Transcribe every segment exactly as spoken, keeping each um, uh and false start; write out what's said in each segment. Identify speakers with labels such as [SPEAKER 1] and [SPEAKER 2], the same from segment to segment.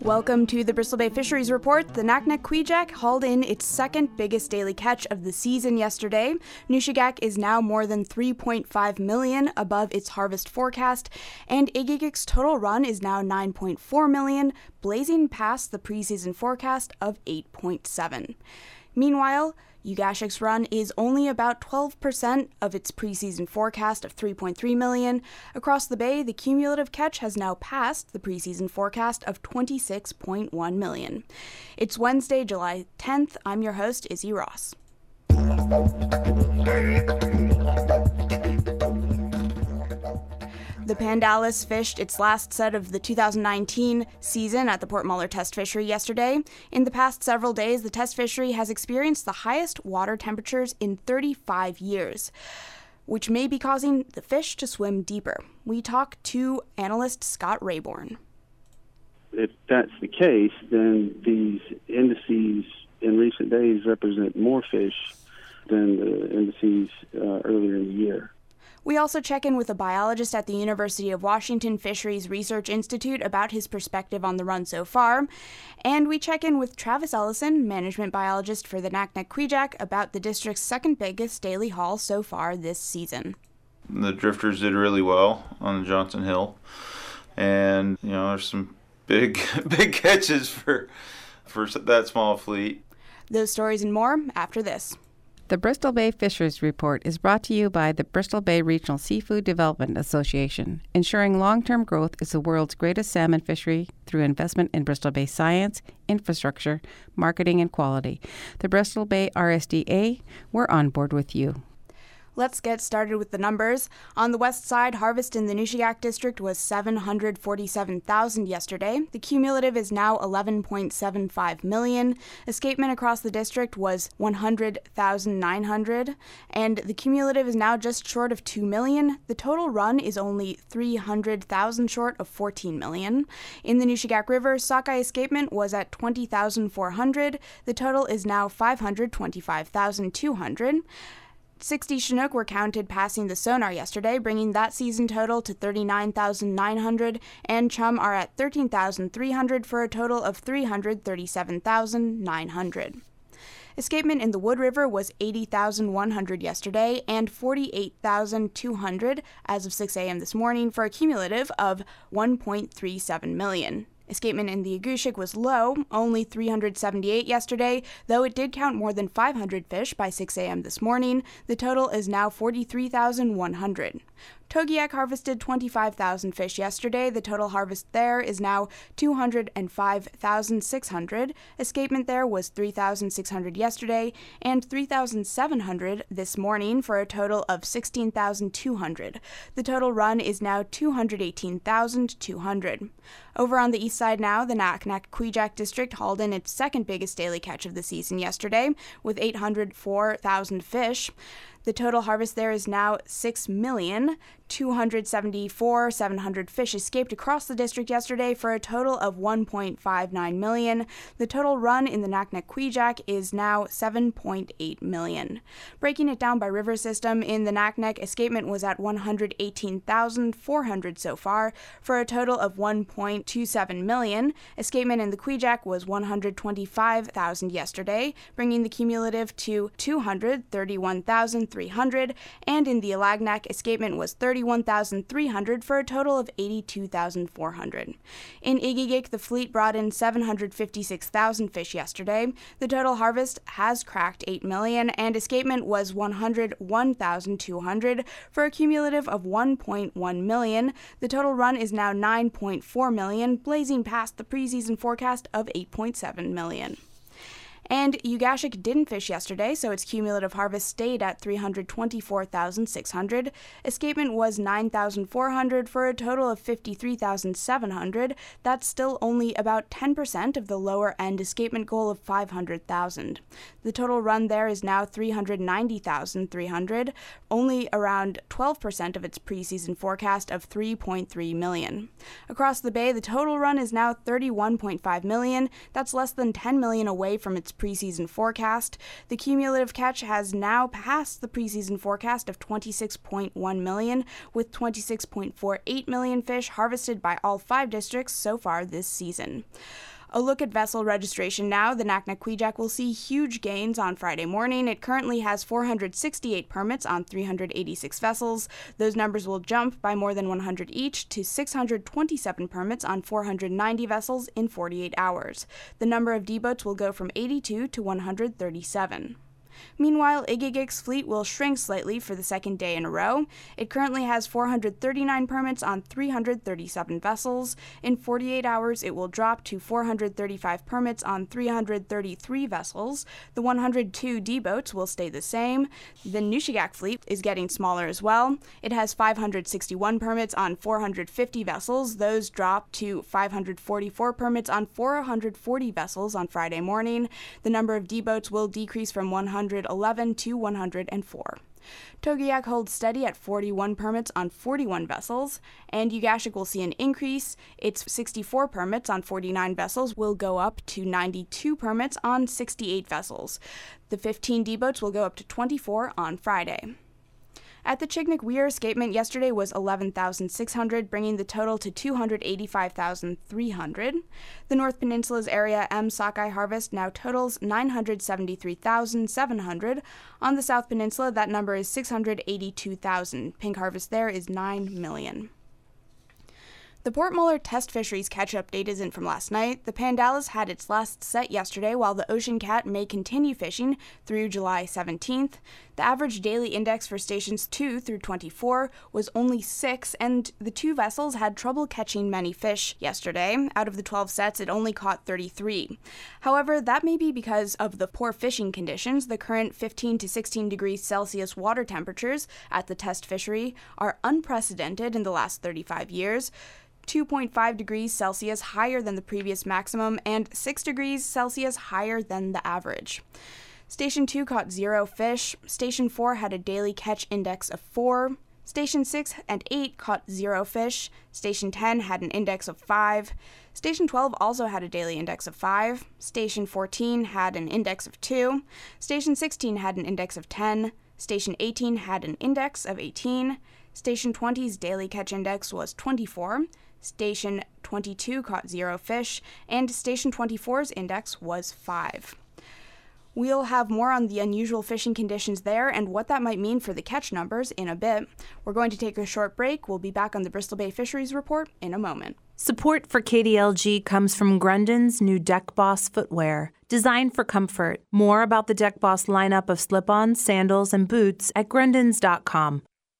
[SPEAKER 1] Welcome to the Bristol Bay Fisheries Report. The Naknek Kvichak hauled in its second biggest daily catch of the season yesterday. Nushagak is now more than three point five million above its harvest forecast, and Igigik's total run is now nine point four million, blazing past the preseason forecast of eight point seven. Meanwhile, Ugashik's run is only about twelve percent of its preseason forecast of three point three million. Across the bay, the cumulative catch has now passed the preseason forecast of twenty-six point one million. It's Wednesday, July tenth. I'm your host, Izzy Ross. The Pandalis fished its last set of the two thousand nineteen season at the Port Muller Test Fishery yesterday. In the past several days, the test fishery has experienced the highest water temperatures in thirty-five years, which may be causing the fish to swim deeper. We talk to analyst Scott Rayborn.
[SPEAKER 2] If that's the case, then these indices in recent days represent more fish than the indices uh, earlier in the year.
[SPEAKER 1] We also check in with a biologist at the University of Washington Fisheries Research Institute about his perspective on the run so far. And we check in with Travis Ellison, management biologist for the Naknek Kvichak, about the district's second biggest daily haul so far this season.
[SPEAKER 3] The drifters did really well on the Johnson Hill. And, you know, there's some big, big catches for, for that small fleet.
[SPEAKER 1] Those stories and more after this.
[SPEAKER 4] The Bristol Bay Fisheries Report is brought to you by the Bristol Bay Regional Seafood Development Association. Ensuring long-term growth is the world's greatest salmon fishery through investment in Bristol Bay science, infrastructure, marketing, and quality. The Bristol Bay R S D A, we're on board with you.
[SPEAKER 1] Let's get started with the numbers. On the west side, harvest in the Nushagak district was seven hundred forty-seven thousand yesterday. The cumulative is now eleven point seven five million. Escapement across the district was one hundred thousand nine hundred, and the cumulative is now just short of two million. The total run is only three hundred thousand short of fourteen million. In the Nushagak River, sockeye escapement was at twenty thousand four hundred. The total is now five hundred twenty-five thousand two hundred. sixty Chinook were counted passing the sonar yesterday, bringing that season total to thirty-nine thousand nine hundred, and chum are at thirteen thousand three hundred for a total of three hundred thirty-seven thousand nine hundred. Escapement in the Wood River was eighty thousand one hundred yesterday and forty-eight thousand two hundred as of six a.m. this morning for a cumulative of one point three seven million. Escapement in the Agushik was low, only three hundred seventy-eight yesterday, though it did count more than five hundred fish by six a.m. this morning. The total is now forty-three thousand one hundred. Togiak harvested twenty-five thousand fish yesterday. The total harvest there is now two hundred five thousand six hundred. Escapement there was three thousand six hundred yesterday and three thousand seven hundred this morning for a total of sixteen thousand two hundred. The total run is now two hundred eighteen thousand two hundred. Over on the east side now, the Naknek Kvichak district hauled in its second biggest daily catch of the season yesterday with eight hundred four thousand fish. The total harvest there is now six million two hundred seventy-four thousand seven hundred fish escaped across the district yesterday for a total of one point five nine million. The total run in the Naknek Kvichak is now seven point eight million. Breaking it down by river system, in the Naknek, escapement was at one hundred eighteen thousand four hundred so far for a total of one point two seven million. Escapement in the Kvichak was one hundred twenty-five thousand yesterday, bringing the cumulative to two hundred thirty-one thousand three hundred, and in the Alagnak, escapement was thirty-one thousand three hundred for a total of eighty-two thousand four hundred. In Igigik, the fleet brought in seven hundred fifty-six thousand fish yesterday. The total harvest has cracked eight million, and escapement was one hundred one thousand two hundred for a cumulative of one point one million. The total run is now nine point four million, blazing past the preseason forecast of eight point seven million. And Ugashik didn't fish yesterday, so its cumulative harvest stayed at three hundred twenty-four thousand six hundred. Escapement was nine thousand four hundred for a total of fifty-three thousand seven hundred. That's still only about ten percent of the lower end escapement goal of five hundred thousand. The total run there is now three hundred ninety thousand three hundred, only around twelve percent of its preseason forecast of three point three million. Across the bay, the total run is now thirty-one point five million. That's less than ten million away from its preseason forecast. The cumulative catch has now passed the preseason forecast of twenty-six point one million, with twenty-six point four eight million fish harvested by all five districts so far this season. A look at vessel registration now. The Naknequijak will see huge gains on Friday morning. It currently has four hundred sixty-eight permits on three hundred eighty-six vessels. Those numbers will jump by more than one hundred each to six hundred twenty-seven permits on four hundred ninety vessels in forty-eight hours. The number of D-boats will go from eighty-two to one hundred thirty-seven. Meanwhile, Igigik's fleet will shrink slightly for the second day in a row. It currently has four hundred thirty-nine permits on three hundred thirty-seven vessels. In forty-eight hours, it will drop to four hundred thirty-five permits on three hundred thirty-three vessels. The one hundred two D-boats will stay the same. The Nushagak fleet is getting smaller as well. It has five hundred sixty-one permits on four hundred fifty vessels. Those drop to five hundred forty-four permits on four hundred forty vessels on Friday morning. The number of D-boats will decrease from one hundred eleven to one hundred four. Togiak holds steady at forty-one permits on forty-one vessels, and Ugashik will see an increase. Its sixty-four permits on forty-nine vessels will go up to ninety-two permits on sixty-eight vessels. The fifteen D-boats will go up to twenty-four on Friday. At the Chignik Weir escapement yesterday was eleven thousand six hundred, bringing the total to two hundred eighty-five thousand three hundred. The North Peninsula's area M sockeye harvest now totals nine hundred seventy-three thousand seven hundred. On the South Peninsula, that number is six hundred eighty-two thousand. Pink harvest there is nine million. The Port Muller Test Fisheries catch-up date isn't from last night. The Pandalis had its last set yesterday, while the Ocean Cat may continue fishing through July seventeenth. The average daily index for stations two through twenty-four was only six, and the two vessels had trouble catching many fish yesterday. Out of the twelve sets, it only caught thirty-three. However, that may be because of the poor fishing conditions. The current fifteen to sixteen degrees Celsius water temperatures at the test fishery are unprecedented in the last thirty-five years. two point five degrees Celsius higher than the previous maximum, and six degrees Celsius higher than the average. Station two caught zero fish. Station four had a daily catch index of four. Station six and eight caught zero fish. Station ten had an index of five. Station twelve also had a daily index of five. Station fourteen had an index of two. Station sixteen had an index of ten. Station eighteen had an index of eighteen. Station twenty's daily catch index was twenty-four. Station twenty-two caught zero fish, and Station twenty-four's index was five. We'll have more on the unusual fishing conditions there and what that might mean for the catch numbers in a bit. We're going to take a short break. We'll be back on the Bristol Bay Fisheries Report in a moment.
[SPEAKER 5] Support for K D L G comes from Grundon's new Deck Boss footwear, designed for comfort. More about the Deck Boss lineup of slip-ons, sandals, and boots at grundons dot com.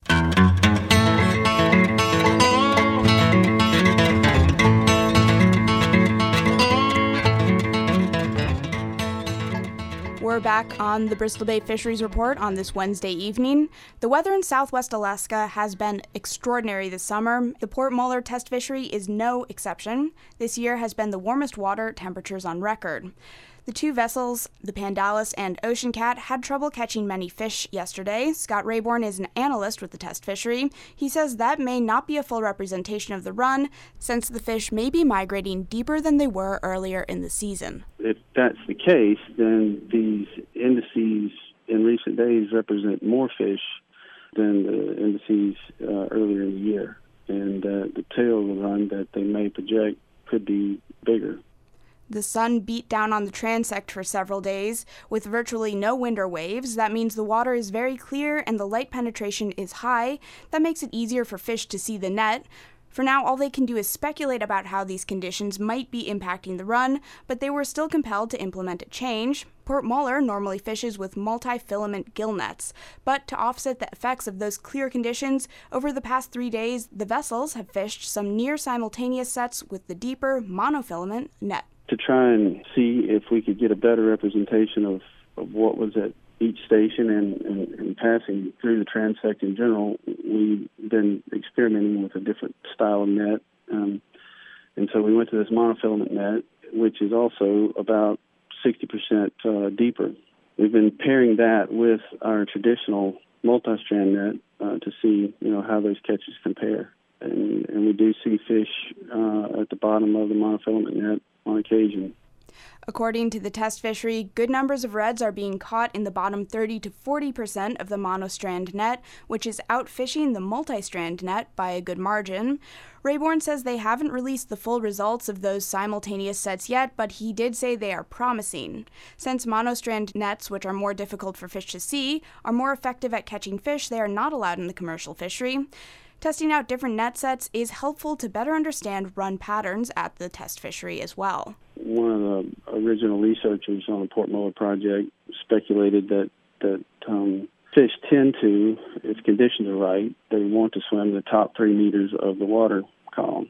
[SPEAKER 1] We're back on the Bristol Bay Fisheries Report on this Wednesday evening. The weather in southwest Alaska has been extraordinary this summer. The Port Muller Test Fishery is no exception. This year has been the warmest water temperatures on record. The two vessels, the Pandalis and Ocean Cat, had trouble catching many fish yesterday. Scott Rayborn is an analyst with the test fishery. He says that may not be a full representation of the run, since the fish may be migrating deeper than they were earlier in the season.
[SPEAKER 2] If that's the case, then these indices in recent days represent more fish than the indices uh, earlier in the year. And uh, the tail of the run that they may project could be bigger.
[SPEAKER 1] The sun beat down on the transect for several days, with virtually no wind or waves. That means the water is very clear and the light penetration is high. That makes it easier for fish to see the net. For now, all they can do is speculate about how these conditions might be impacting the run, but they were still compelled to implement a change. Port Muller normally fishes with multi-filament gill nets, but to offset the effects of those clear conditions, over the past three days, the vessels have fished some near-simultaneous sets with the deeper monofilament net.
[SPEAKER 2] To try and see if we could get a better representation of, of what was at each station and, and, and passing through the transect in general, we've been experimenting with a different style of net. Um, and so we went to this monofilament net, which is also about sixty percent uh, deeper. We've been pairing that with our traditional multi-strand net uh, to see, you know, how those catches compare. And, and we do see fish uh, at the bottom of the monofilament net on occasion.
[SPEAKER 1] According to the test fishery, good numbers of reds are being caught in the bottom thirty to forty percent of the monostrand net, which is outfishing the multi-strand net by a good margin. Rayborn says they haven't released the full results of those simultaneous sets yet, but he did say they are promising. Since monostrand nets, which are more difficult for fish to see, are more effective at catching fish, they are not allowed in the commercial fishery. Testing out different net sets is helpful to better understand run patterns at the test fishery as well.
[SPEAKER 2] One of the original researchers on the Port Muller project speculated that, that um, fish tend to, if conditions are right, they want to swim the top three meters of the water column.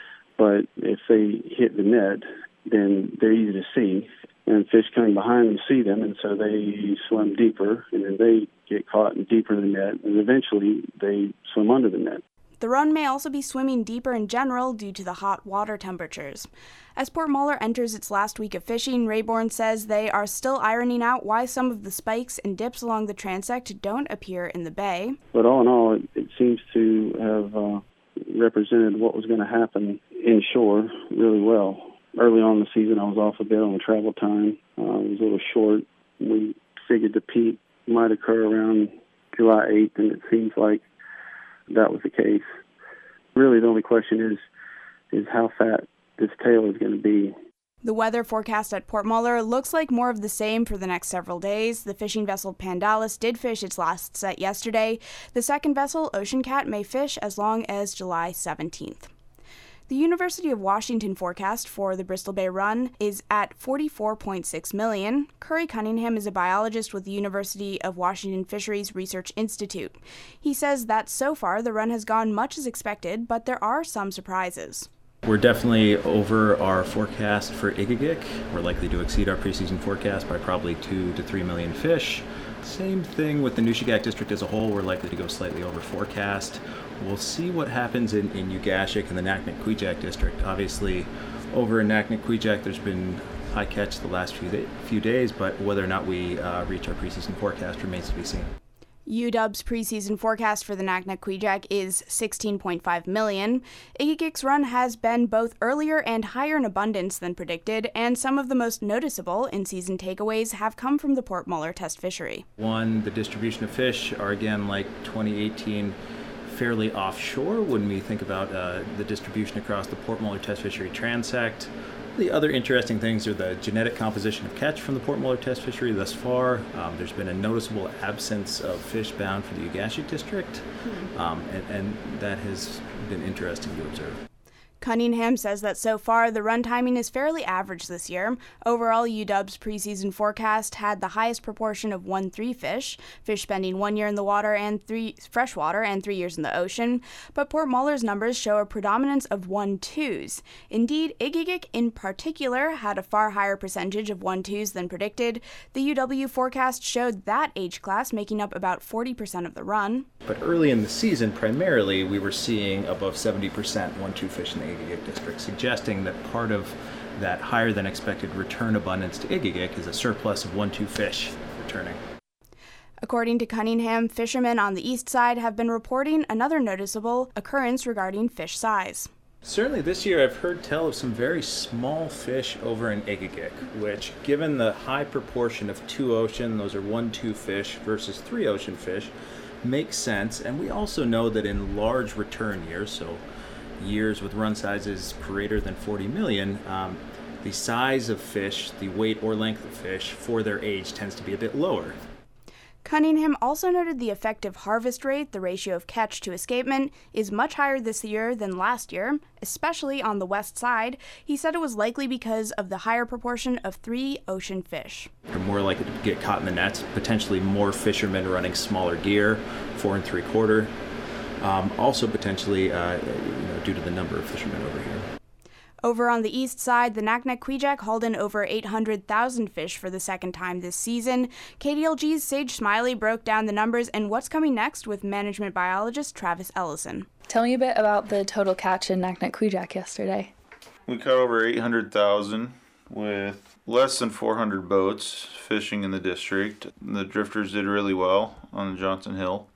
[SPEAKER 2] But if they hit the net, then they're easy to see, and fish coming behind them see them, and so they swim deeper, and then they get caught in deeper in the net, and eventually they swim under the net.
[SPEAKER 1] The run may also be swimming deeper in general due to the hot water temperatures. As Port Muller enters its last week of fishing, Rayborn says they are still ironing out why some of the spikes and dips along the transect don't appear in the bay.
[SPEAKER 2] But all in all, it, it seems to have uh, represented what was going to happen inshore really well. Early on in the season, I was off a bit on travel time. Uh, it was a little short. We figured the peak might occur around July eighth, and it seems like that was the case. Really, the only question is is how fat this tail is going to be.
[SPEAKER 1] The weather forecast at Port Muller looks like more of the same for the next several days. The fishing vessel Pandalis did fish its last set yesterday. The second vessel, Ocean Cat, may fish as long as July seventeenth. The University of Washington forecast for the Bristol Bay run is at forty-four point six million. Curry Cunningham is a biologist with the University of Washington Fisheries Research Institute. He says that so far the run has gone much as expected, but there are some surprises.
[SPEAKER 6] We're definitely over our forecast for Igigik. We're likely to exceed our preseason forecast by probably two to three million fish. Same thing with the Nushagak district as a whole. We're likely to go slightly over forecast. We'll see what happens in, in Ugashik and the Naknek-Kwijak district. Obviously, over in Naknek-Kwijak, there's been high catch the last few, day, few days, but whether or not we uh, reach our preseason forecast remains to be seen.
[SPEAKER 1] U W's preseason forecast for the Naknek-Kwijak is sixteen point five million. Igigik's run has been both earlier and higher in abundance than predicted, and some of the most noticeable in-season takeaways have come from the Port Muller test fishery.
[SPEAKER 6] One, the distribution of fish are again like twenty eighteen, fairly offshore when we think about uh, the distribution across the Port Muller test fishery transect. The other interesting things are the genetic composition of catch from the Port Muller test fishery thus far. Um, there's been a noticeable absence of fish bound for the Ugashik district, um, and, and that has been interesting to observe.
[SPEAKER 1] Cunningham says that so far the run timing is fairly average this year. Overall, U W's preseason forecast had the highest proportion of one three fish, fish spending one year in the water and three freshwater and three years in the ocean. But Port Muller's numbers show a predominance of one twos. Indeed, Igigik in particular had a far higher percentage of one twos than predicted. The U W forecast showed that age class making up about forty percent of the run.
[SPEAKER 6] But early in the season, primarily, we were seeing above seventy percent one two fish in the Igigik district, suggesting that part of that higher than expected return abundance to Igigik is a surplus of one two fish returning.
[SPEAKER 1] According to Cunningham, fishermen on the east side have been reporting another noticeable occurrence regarding fish size.
[SPEAKER 6] Certainly this year I've heard tell of some very small fish over in Igigik, which, given the high proportion of two ocean, those are one two fish versus three ocean fish, makes sense. And we also know that in large return years, so years with run sizes greater than forty million, um, the size of fish, the weight or length of fish for their age tends to be a bit lower.
[SPEAKER 1] Cunningham also noted the effective harvest rate, the ratio of catch to escapement, is much higher this year than last year, especially on the west side. He said it was likely because of the higher proportion of three ocean fish.
[SPEAKER 6] They're more likely to get caught in the nets, potentially more fishermen running smaller gear, four and three quarter. Um, also potentially uh, you know, due to the number of fishermen over here.
[SPEAKER 1] Over on the east side, the Naknek-Kwijak hauled in over eight hundred thousand fish for the second time this season. K D L G's Sage Smiley broke down the numbers and what's coming next with management biologist Travis Ellison.
[SPEAKER 7] Tell me a bit about the total catch in Naknek-Kwijak yesterday.
[SPEAKER 3] We caught over eight hundred thousand with less than four hundred boats fishing in the district. The drifters did really well on the Johnson Hill.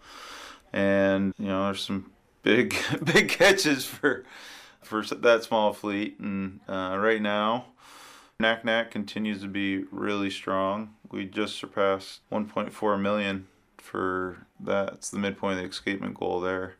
[SPEAKER 3] And, you know, there's some big, big catches for for that small fleet. And uh, right now, Naknek continues to be really strong. We just surpassed one point four million for that. It's the midpoint of the escapement goal there.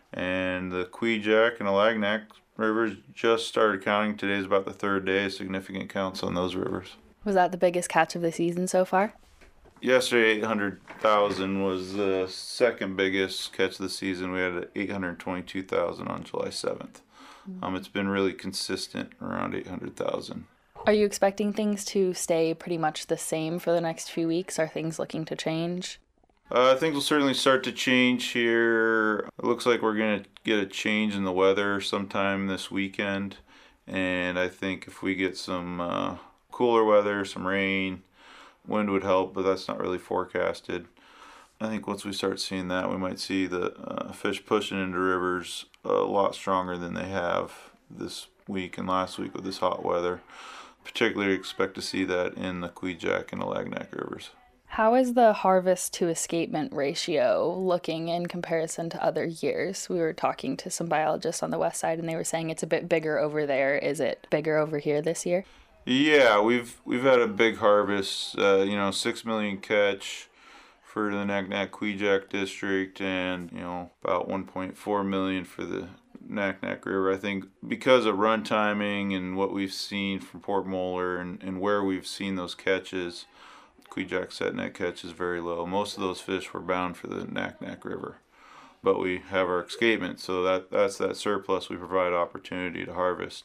[SPEAKER 3] And the Kvichak and Alagnak rivers just started counting. Today's about the third day, significant counts on those rivers.
[SPEAKER 7] Was that the biggest catch of the season so far?
[SPEAKER 3] Yesterday, eight hundred thousand was the second biggest catch of the season. We had eight hundred twenty-two thousand on July seventh. Mm-hmm. Um, it's been really consistent around eight hundred thousand.
[SPEAKER 7] Are you expecting things to stay pretty much the same for the next few weeks? Are things looking to change?
[SPEAKER 3] Uh, things will certainly start to change here. It looks like we're going to get a change in the weather sometime this weekend. And I think if we get some uh, cooler weather, some rain, wind would help, but that's not really forecasted. I think once we start seeing that, we might see the uh, fish pushing into rivers a lot stronger than they have this week and last week with this hot weather. Particularly expect to see that in the Kvichak and Alagnak rivers.
[SPEAKER 7] How is the harvest to escapement ratio looking in comparison to other years? We were talking to some biologists on the west side and they were saying it's a bit bigger over there. Is it bigger over here this year?
[SPEAKER 3] Yeah, we've we've had a big harvest, uh, you know, six million catch for the Naknek Kvichak district and, you know, about one point four million for the Naknek River. I think because of run timing and what we've seen from Port Moller and, and where we've seen those catches, Kvichak set net catch is very low. Most of those fish were bound for the Naknek River. But we have our escapement, so that, that's that surplus we provide opportunity to harvest.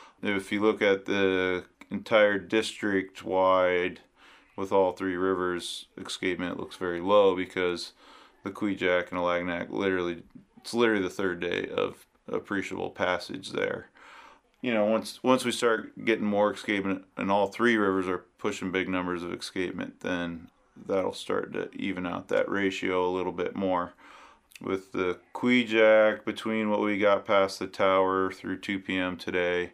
[SPEAKER 3] If you look at the entire district wide with all three rivers, escapement looks very low because the Kvichak and Alagnak literally, it's literally the third day of appreciable passage there. You know, once once we start getting more escapement and all three rivers are pushing big numbers of escapement, then that'll start to even out that ratio a little bit more. With the Kvichak, between what we got past the tower through two p.m. today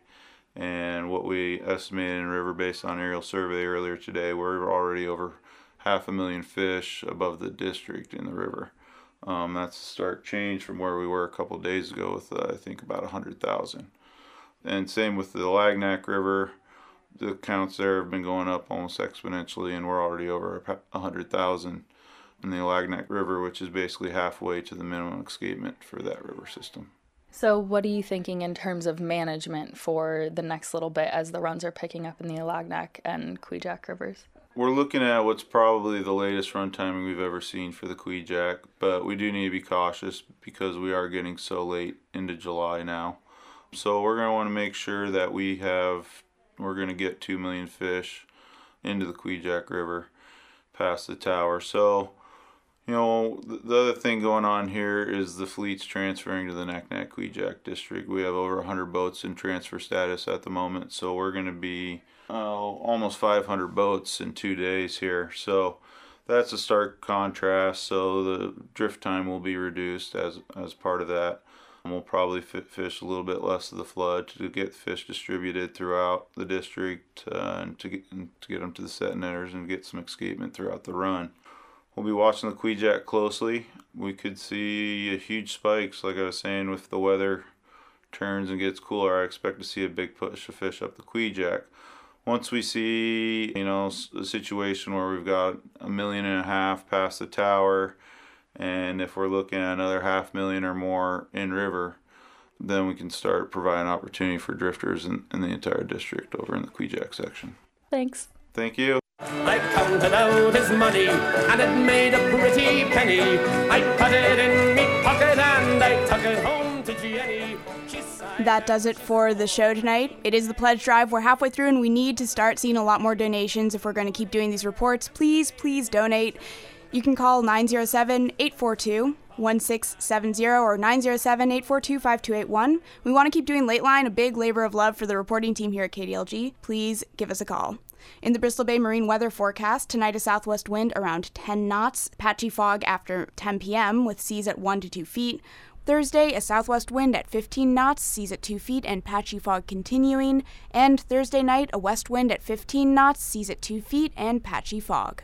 [SPEAKER 3] and what we estimated in river based on aerial survey earlier today, we're already over half a million fish above the district in the river. Um, that's a stark change from where we were a couple of days ago with, uh, I think, about one hundred thousand. And same with the Alagnak River. The counts there have been going up almost exponentially, and we're already over one hundred thousand in the Alagnak River, which is basically halfway to the minimum escapement for that river system.
[SPEAKER 7] So what are you thinking in terms of management for the next little bit as the runs are picking up in the Alagnak and Kvichak rivers?
[SPEAKER 3] We're looking at what's probably the latest run timing we've ever seen for the Kvichak, but we do need to be cautious because we are getting so late into July now. So we're going to want to make sure that we have, we're going to get two million fish into the Kvichak River past the tower. So, you know, the other thing going on here is the fleet's transferring to the Naknek Kvichak district. We have over one hundred boats in transfer status at the moment, so we're going to be uh, almost five hundred boats in two days here. So that's a stark contrast. So the drift time will be reduced as as part of that. And we'll probably fit fish a little bit less of the flood to get fish distributed throughout the district uh, and to get and to get them to the set netters and get some escapement throughout the run. We'll be watching the Kvichak closely. We could see a huge spikes, like I was saying, if the weather turns and gets cooler. I expect to see a big push of fish up the Kvichak. Once we see, you know, a situation where we've got a million and a half past the tower, and if we're looking at another half million or more in river, then we can start providing opportunity for drifters in, in the entire district over in the Kvichak section.
[SPEAKER 7] Thanks.
[SPEAKER 3] Thank you.
[SPEAKER 8] I counted out his money, and it made a pretty penny. I put it in me pocket, and I took it home to Jenny.
[SPEAKER 1] That does it for the show tonight. It is the pledge drive. We're halfway through, and we need to start seeing a lot more donations if we're going to keep doing these reports. Please, please donate. You can call nine oh seven, eight four two, one six seven zero or nine oh seven, eight four two, five two eight one. We want to keep doing Late Line, a big labor of love for the reporting team here at K D L G. Please give us a call. In the Bristol Bay Marine weather forecast, tonight a southwest wind around ten knots, patchy fog after ten p.m. with seas at one to two feet. Thursday, a southwest wind at fifteen knots, seas at two feet, and patchy fog continuing. And Thursday night, a west wind at fifteen knots, seas at two feet, and patchy fog.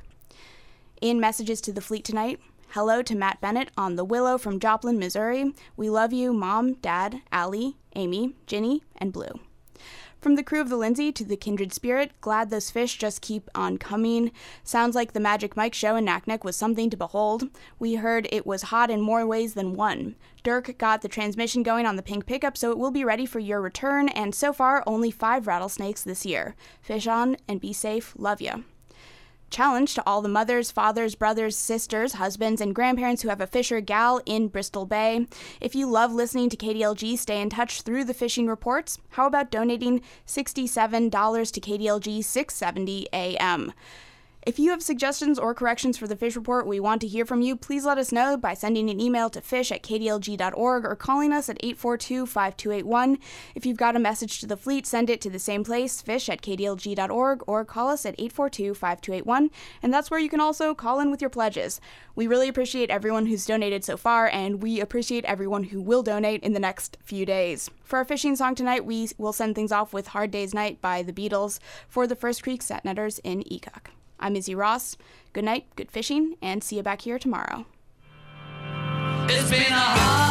[SPEAKER 1] In messages to the fleet tonight, hello to Matt Bennett on the Willow from Joplin, Missouri. We love you, Mom, Dad, Allie, Amy, Ginny, and Blue. From the crew of the Lindsay to the Kindred Spirit, glad those fish just keep on coming. Sounds like the Magic Mike show in Naknek was something to behold. We heard it was hot in more ways than one. Dirk got the transmission going on the pink pickup, so it will be ready for your return, and so far, only five rattlesnakes this year. Fish on and be safe. Love ya. Challenge to all the mothers, fathers, brothers, sisters, husbands, and grandparents who have a Fisher gal in Bristol Bay. If you love listening to K D L G, stay in touch through the fishing reports. How about donating sixty-seven dollars to K D L G six seventy A M? If you have suggestions or corrections for the Fish Report, we want to hear from you. Please let us know by sending an email to fish at k d l g dot org or calling us at eight four two, five two eight one. If you've got a message to the fleet, send it to the same place, fish at k d l g dot org, or call us at eight four two, five two eight one, and that's where you can also call in with your pledges. We really appreciate everyone who's donated so far, and we appreciate everyone who will donate in the next few days. For our fishing song tonight, we will send things off with Hard Day's Night by the Beatles for the First Creek Set Netters in Ecock. I'm Izzy Ross. Good night, good fishing, and see you back here tomorrow.
[SPEAKER 9] It's been a hard